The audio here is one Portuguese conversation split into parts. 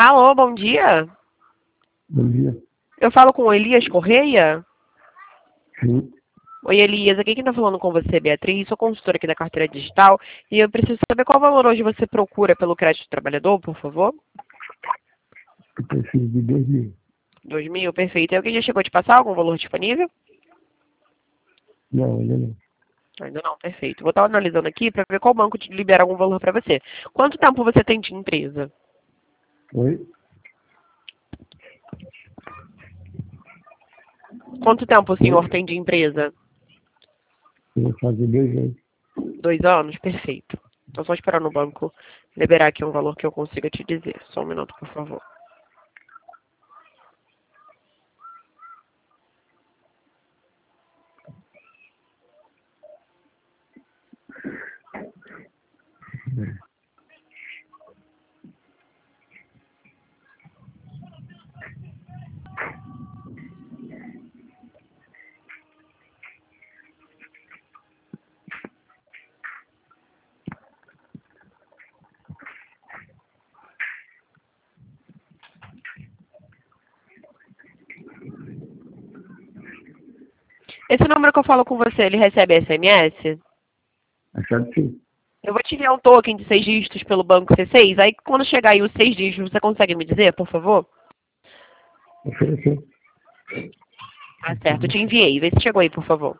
Alô, bom dia. Bom dia. Eu falo com o Elias Correia? Sim. Oi, Elias. Aqui quem tá falando com você é Beatriz. Sou consultora aqui da Carteira Digital. E eu preciso saber qual valor hoje você procura pelo crédito do trabalhador, por favor? Eu preciso de 2.000. 2.000, perfeito. E alguém já chegou a te passar algum valor disponível? Não, ainda não. Ainda não, perfeito. Vou estar analisando aqui para ver qual banco te libera algum valor para você. Quanto tempo você tem de empresa? Oi? Quanto tempo o senhor Oi? tem de empresa? Eu vou fazer 2 anos. 2 anos? Perfeito. Estou só esperando o banco liberar aqui um valor que eu consiga te dizer. Só um minuto, por favor. Esse número que eu falo com você, ele recebe SMS? Achado sim. Eu vou te enviar um token de 6 dígitos pelo banco C6. Aí, quando chegar aí os 6 dígitos, você consegue me dizer, por favor? Ofereceu. Tá certo, eu te enviei. Vê se chegou aí, por favor.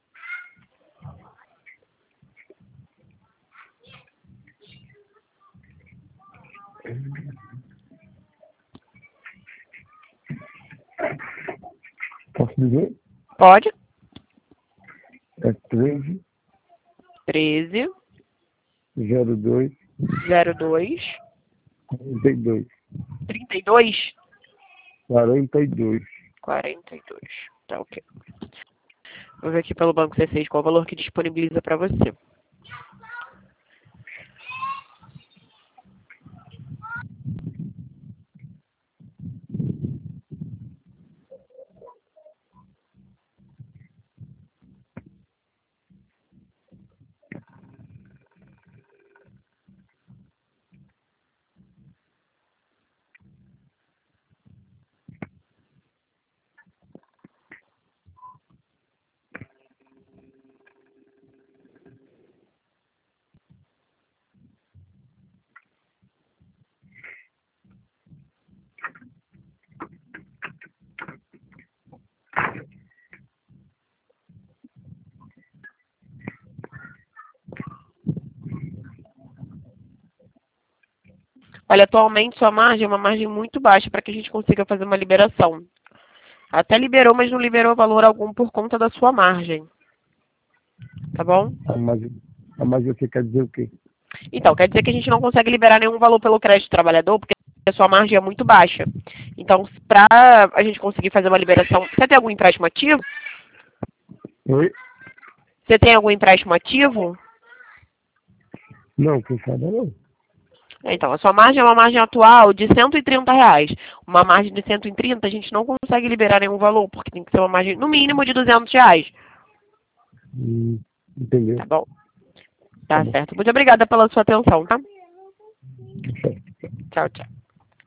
Posso dizer? Pode? É 13 13 02 02 42. 32 42. 42. Tá ok. Vou ver aqui pelo banco C6 qual o valor que disponibiliza para você. Olha, atualmente sua margem é uma margem muito baixa para que a gente consiga fazer uma liberação. Até liberou, mas não liberou valor algum por conta da sua margem. Tá bom? Mas você quer dizer o quê? Então, quer dizer que a gente não consegue liberar nenhum valor pelo crédito do trabalhador, porque a sua margem é muito baixa. Então, para a gente conseguir fazer uma liberação... Você tem algum empréstimo ativo? Oi? Você tem algum empréstimo ativo? Não, quem sabe não. Então, a sua margem é uma margem atual de R$ 130. Uma margem de 130, a gente não consegue liberar nenhum valor, porque tem que ser uma margem, no mínimo, de R$ 200. Entendeu? Tá bom? Tá Tá bom. certo. Muito obrigada pela sua atenção, tá? Certo. Tchau, tchau.